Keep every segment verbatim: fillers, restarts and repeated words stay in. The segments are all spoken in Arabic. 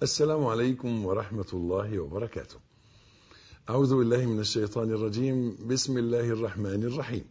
السلام عليكم ورحمة الله وبركاته. أعوذ بالله من الشيطان الرجيم. بسم الله الرحمن الرحيم.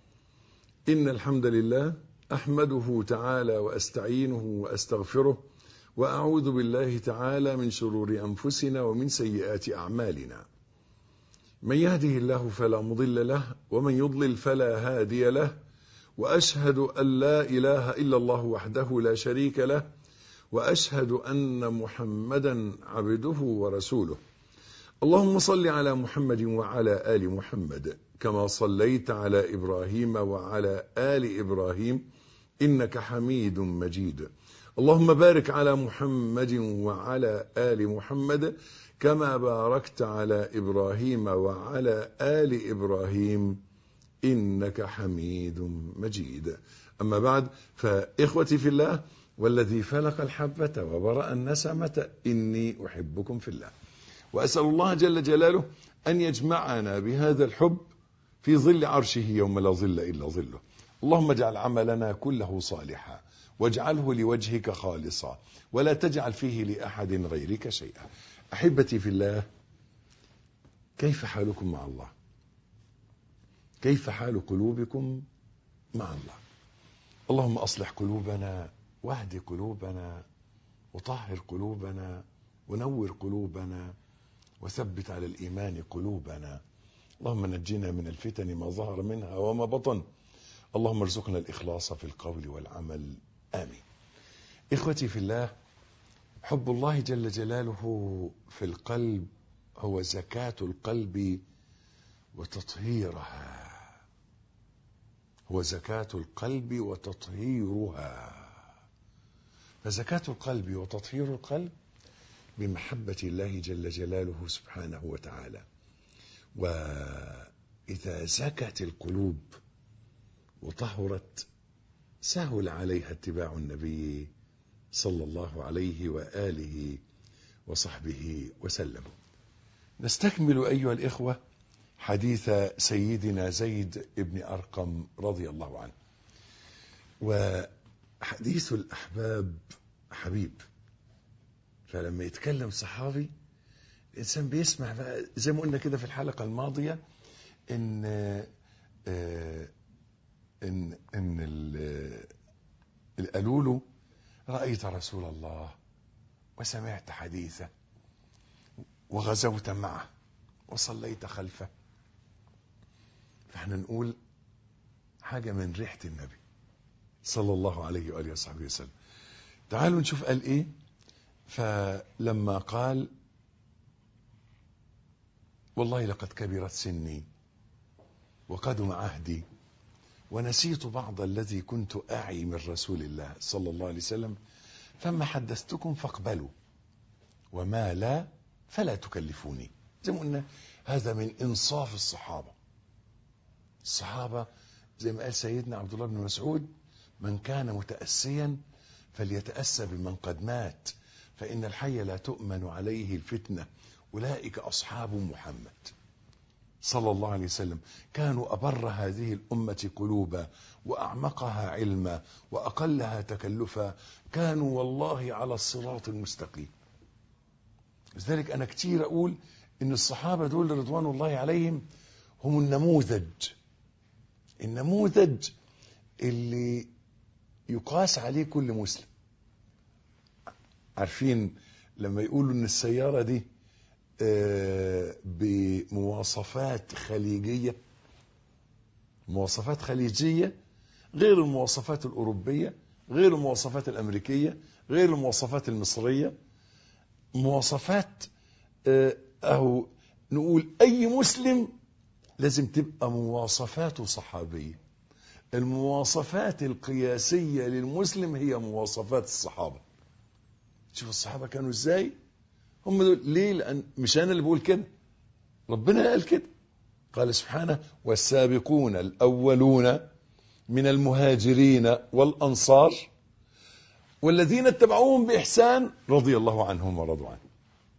إن الحمد لله أحمده تعالى وأستعينه وأستغفره، وأعوذ بالله تعالى من شرور أنفسنا ومن سيئات أعمالنا. من يهده الله فلا مضل له، ومن يضلل فلا هادي له، وأشهد أن لا إله إلا الله وحده لا شريك له، وأشهد أن محمدا عبده ورسوله. اللهم صل على محمد وعلى آل محمد كما صليت على إبراهيم وعلى آل إبراهيم إنك حميد مجيد. اللهم بارك على محمد وعلى آل محمد كما باركت على إبراهيم وعلى آل إبراهيم إنك حميد مجيد. أما بعد، فإخوتي في الله والذي فلق الحبة وبرأ النسمة إني أحبكم في الله، وأسأل الله جل جلاله أن يجمعنا بهذا الحب في ظل عرشه يوم لا ظل إلا ظله. اللهم اجعل عملنا كله صالحا، واجعله لوجهك خالصا، ولا تجعل فيه لأحد غيرك شيئا. أحبتي في الله، كيف حالكم مع الله؟ كيف حال قلوبكم مع الله؟ اللهم أصلح قلوبنا، واهد قلوبنا، وطهر قلوبنا، ونور قلوبنا، وثبت على الإيمان قلوبنا. اللهم نجنا من الفتن ما ظهر منها وما بطن. اللهم ارزقنا الإخلاص في القول والعمل، آمين. إخوتي في الله، حب الله جل جلاله في القلب هو زكاة القلب وتطهيرها، هو زكاة القلب وتطهيرها. فزكاة القلب وتطهير القلب بمحبة الله جل جلاله سبحانه وتعالى. وإذا زكت القلوب وطهرت سهل عليها اتباع النبي صلى الله عليه وآله وصحبه وسلم. نستكمل أيها الإخوة حديث سيدنا زيد بن أرقم رضي الله عنه. وحديث الأحباب حبيب، فلما يتكلم صحابي الإنسان بيسمع بقى، زي ما قلنا كده في الحلقة الماضية إن إن إن اللي قالوا له رأيت رسول الله وسمعت حديثه وغزوت معه وصليت خلفه، فاحنا نقول حاجة من ريحة النبي صلى الله عليه وآله وصحبه وسلم. تعالوا نشوف قال ايه. فلما قال والله لقد كبرت سني وقدم عهدي ونسيت بعض الذي كنت أعي من رسول الله صلى الله عليه وسلم، فما حدثتكم فاقبلوا، وما لا فلا تكلفوني. زي ما قلنا هذا من إنصاف الصحابة. الصحابة زي ما قال سيدنا عبد الله بن مسعود: من كان متأسيا فليتأسى بمن قد مات، فإن الحي لا تؤمن عليه الفتنة، أولئك أصحاب محمد صلى الله عليه وسلم. كانوا أبر هذه الأمة قلوبا، وأعمقها علما، وأقلها تكلفا. كانوا والله على الصراط المستقيم. لذلك أنا كتير أقول إن الصحابة دول رضوان الله عليهم هم النموذج، النموذج اللي يقاس عليه كل مسلم. عارفين لما يقولوا إن السيارة دي بمواصفات خليجية، مواصفات خليجية غير المواصفات الأوروبية، غير المواصفات الأمريكية، غير المواصفات المصرية، مواصفات أهو نقول أي مسلم لازم تبقى مواصفاته صحابية. المواصفات القياسية للمسلم هي مواصفات الصحابة. شوف الصحابة كانوا ازاي، هم دول. ليه؟ لأن مش أنا اللي بقول كده، ربنا قال كده. قال سبحانه: والسابقون الأولون من المهاجرين والأنصار والذين اتبعوهم بإحسان رضي الله عنهم ورضوا عنه.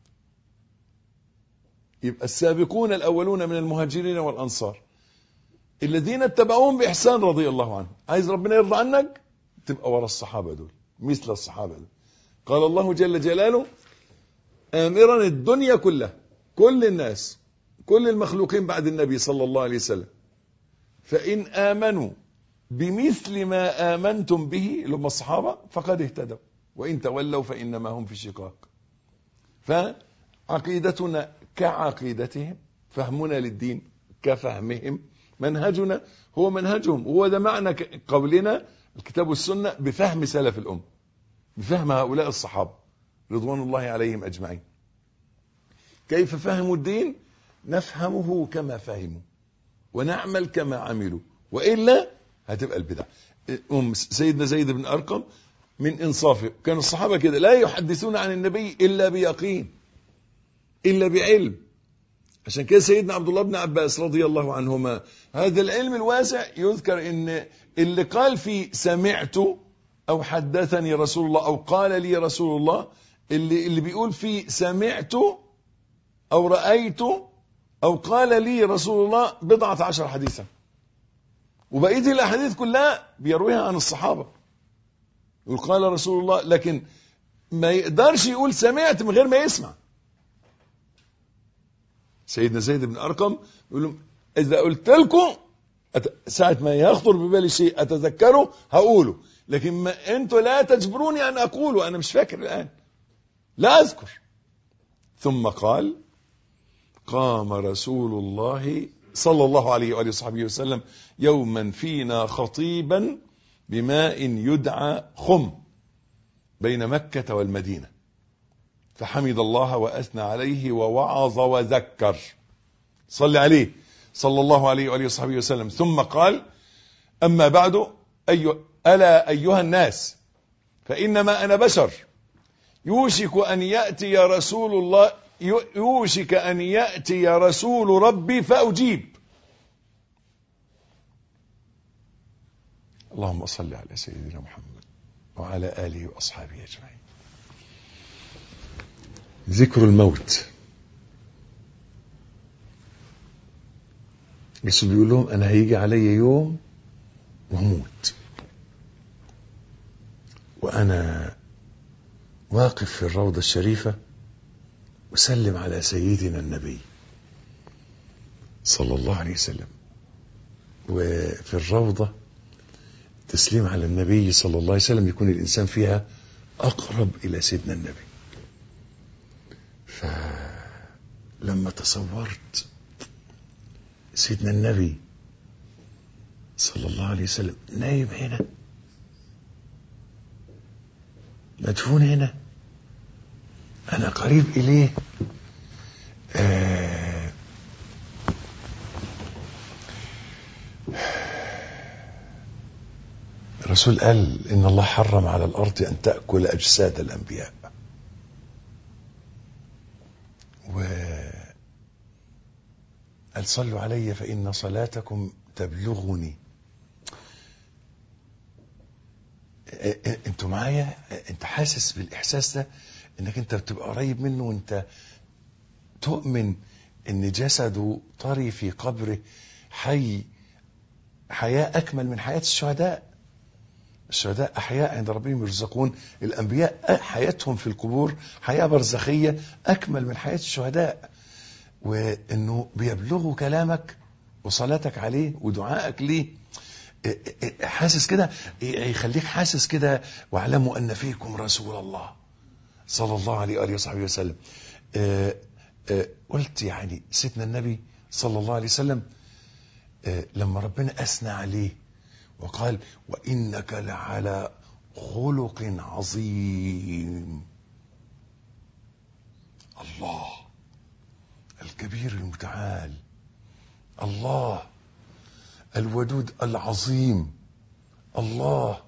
يبقى السابقون الأولون من المهاجرين والأنصار الذين اتبعوهم بإحسان رضي الله عنهم. عايز ربنا يرضى عنك تبقى ورا الصحابة دول، مثل الصحابة دول. قال الله جل جلاله: آمرا الدنيا كلها، كل الناس، كل المخلوقين بعد النبي صلى الله عليه وسلم، فإن آمنوا بمثل ما آمنتم به لما الصحابة فقد اهتدوا، وإن تولوا فإنما هم في شقاق. فعقيدتنا كعقيدتهم، فهمنا للدين كفهمهم، منهجنا هو منهجهم. هو ده معنى قولنا الكتاب والسنة بفهم سلف الأمة، بفهم هؤلاء الصحابة رضوان الله عليهم أجمعين. كيف فهموا الدين؟ نفهمه كما فهموا ونعمل كما عملوا، وإلا هتبقى البدع. أم سيدنا زيد بن أرقم من إنصافه، كان الصحابة كده لا يحدثون عن النبي إلا بيقين، إلا بعلم. عشان كده سيدنا عبد الله بن عباس رضي الله عنهما، هذا العلم الواسع يذكر إن اللي قال فيه سمعت أو حدثني رسول الله أو قال لي رسول الله، اللي, اللي بيقول فيه سمعت أو رأيت أو قال لي رسول الله بضعة عشر حديثا، وبقية الأحاديث كلها بيرويها عن الصحابة، يقول قال رسول الله، لكن ما يقدرش يقول سمعت من غير ما يسمع. سيدنا زيد بن أرقم يقول لهم إذا قلت لكم ساعة ما يخطر ببالي شيء أتذكره هقوله، لكن ما أنتوا لا تجبروني أن أقوله، أنا مش فاكر الآن، لا أذكر. ثم قال قام رسول الله صلى الله عليه وآله وصحبه وسلم يوما فينا خطيبا بماء يدعى خم بين مكة والمدينة، فحمد الله وأثنى عليه ووعظ وذكر، صلى عليه صلى الله عليه وآله وصحبه وسلم. ثم قال أما بعد أي ألا أيها الناس فإنما أنا بشر يوشك أن يأتي رسول الله يوشك أن يأتي رسول ربي فأجيب. اللهم صل على سيدنا محمد وعلى آله وأصحابه أجمعين. ذكر الموت. يسوع بيقول لهم أنا هيجي علي يوم وموت، وأنا واقف في الروضة الشريفة وسلم على سيدنا النبي صلى الله عليه وسلم. وفي الروضة تسليم على النبي صلى الله عليه وسلم يكون الإنسان فيها أقرب إلى سيدنا النبي. فلما تصورت سيدنا النبي صلى الله عليه وسلم نايم هنا، مدفون هنا، أنا قريب إليه، آه الرسول قال إن الله حرم على الأرض أن تأكل أجساد الأنبياء، وقال صلوا علي فإن صلاتكم تبلغني. انتوا معايا؟ انت حاسس بالإحساس ده انك انت بتبقى قريب منه، وانت تؤمن ان جسده طري في قبره حي حياة أكمل من حياة الشهداء. الشهداء أحياء عند ربهم يرزقون، الأنبياء حياتهم في القبور حياة برزخية أكمل من حياة الشهداء، وأنه بيبلغوا كلامك وصلاتك عليه ودعائك ليه. حاسس كده، يخليك حاسس كده واعلموا أن فيكم رسول الله صلى الله عليه وآله وصحبه وسلم. قلت يعني سيدنا النبي صلى الله عليه وسلم لما ربنا أثنى عليه وقال وإنك لعلى خلق عظيم، الله الكبير المتعال، الله الودود العظيم، الله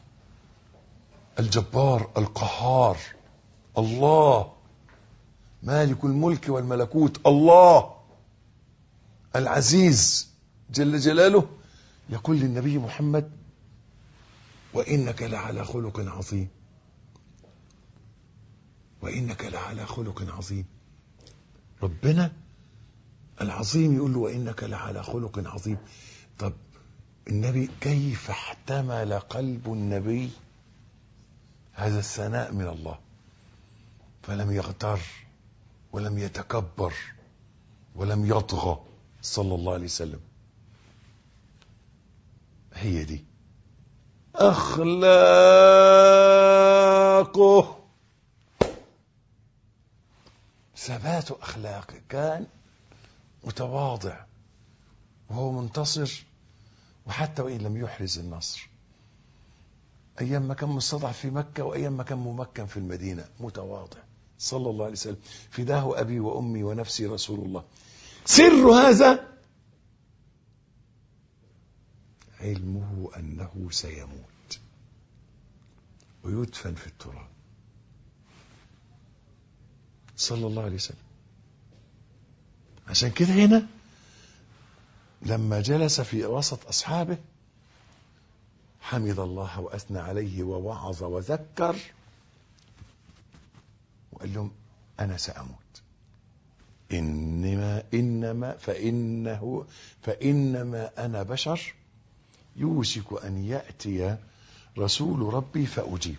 الجبار القهار، الله مالك الملك والملكوت، الله العزيز جل جلاله، يقول للنبي محمد وإنك لعلى خلق عظيم، وإنك لعلى خلق عظيم. ربنا العظيم يقول له وإنك لعلى خلق عظيم. طب النبي كيف احتمل قلب النبي هذا الثناء من الله؟ فلم يغتر ولم يتكبر ولم يطغى صلى الله عليه وسلم. هي دي أخلاقه، ثبات أخلاقه. كان متواضع وهو منتصر، وحتى وإن لم يحرز النصر، أيام ما كان مستضعف في مكة وأيام ما كان ممكن في المدينة، متواضع صلى الله عليه وسلم. فداه أبي وأمي ونفسي رسول الله. سر هذا علمه أنه سيموت ويدفن في التراب صلى الله عليه وسلم. عشان كده هنا لما جلس في وسط أصحابه حمد الله وأثنى عليه ووعظ وذكر وقال لهم أنا سأموت، إنما إنما فإنه فإنما أنا بشر يوشك أن يأتي رسول ربي فأجيب.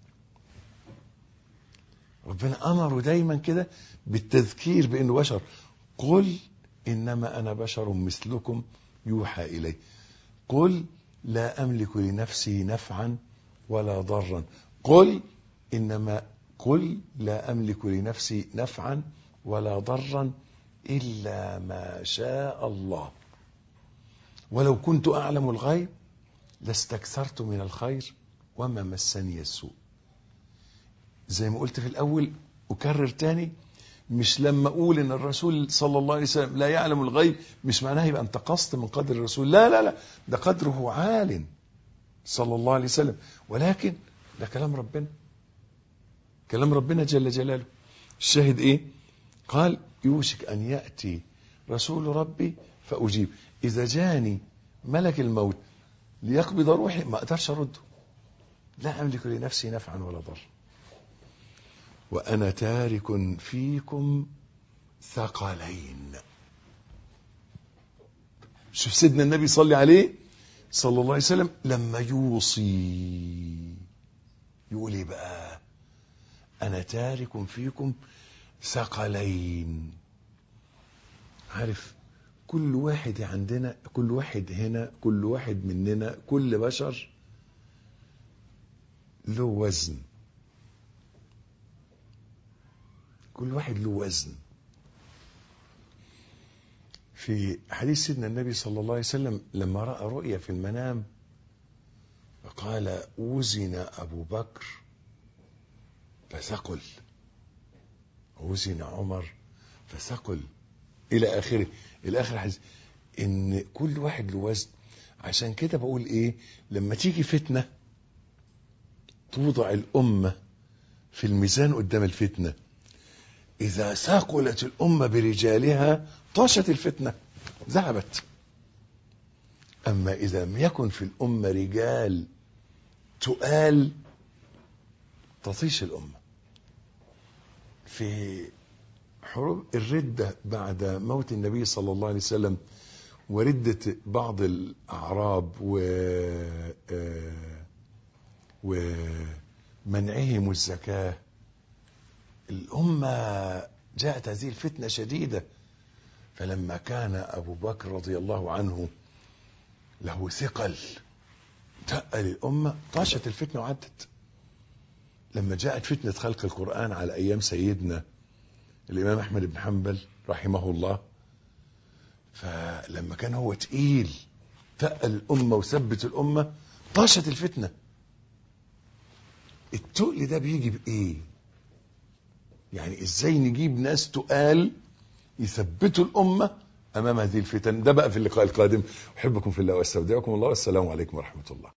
ربنا أمره دايما كده بالتذكير بأنه بشر. قل إنما أنا بشر مثلكم يوحى إلي. قل لا أملك لنفسي نفعا ولا ضرا. قل إنما قل لا أملك لنفسي نفعا ولا ضرا إلا ما شاء الله ولو كنت أعلم الغيب لاستكثرت من الخير وما مسني السوء. زي ما قلت في الأول أكرر تاني، مش لما أقول إن الرسول صلى الله عليه وسلم لا يعلم الغيب مش معناه يبقى انتقصت من قدر الرسول، لا لا لا، ده قدره عال صلى الله عليه وسلم، ولكن ده كلام ربنا، كلام ربنا جل جلاله. الشاهد إيه؟ قال يوشك أن يأتي رسول ربي فأجيب. إذا جاني ملك الموت ليقبض روحي ما أقدرش أرده، لا أملك لنفسي نفعا ولا ضر، وأنا تارك فيكم ثقلين. شوف سيدنا النبي صلى عليه صلى الله عليه وسلم لما يوصي يقول ايه بقى؟ أنا تارك فيكم ثقلين. عارف كل واحد عندنا، كل واحد هنا، كل واحد مننا، كل بشر له وزن، كل واحد له وزن. في حديث سيدنا النبي صلى الله عليه وسلم لما رأى رؤيا في المنام فقال وزن أبو بكر فثقل، وزن عمر فثقل، إلى آخره، إلى آخر الحديث، إن كل واحد له وزن. عشان كده بقول إيه، لما تيجي فتنة توضع الأمة في الميزان قدام الفتنة، إذا ثقلت الأمة برجالها طاشت الفتنة ذهبت. أما إذا لم يكن في الأمة رجال تقال تطيش الأمة. في حروب الردة بعد موت النبي صلى الله عليه وسلم وردة بعض الأعراب و ومنعهم الزكاة، الأمة جاءت هذه الفتنة شديدة. فلما كان أبو بكر رضي الله عنه له ثقل تقل الأمة طاشت الفتنة وعدت. لما جاءت فتنة خلق القرآن على أيام سيدنا الإمام أحمد بن حنبل رحمه الله، فلما كان هو تقيل تقل الأمة وثبت الأمة طاشت الفتنة. التقل ده بيجي بإيه؟ يعني إزاي نجيب ناس تقال يثبتوا الأمة أمام هذه الفتن؟ ده بقى في اللقاء القادم. أحبكم في الله واستودعكم الله، والسلام عليكم ورحمة الله.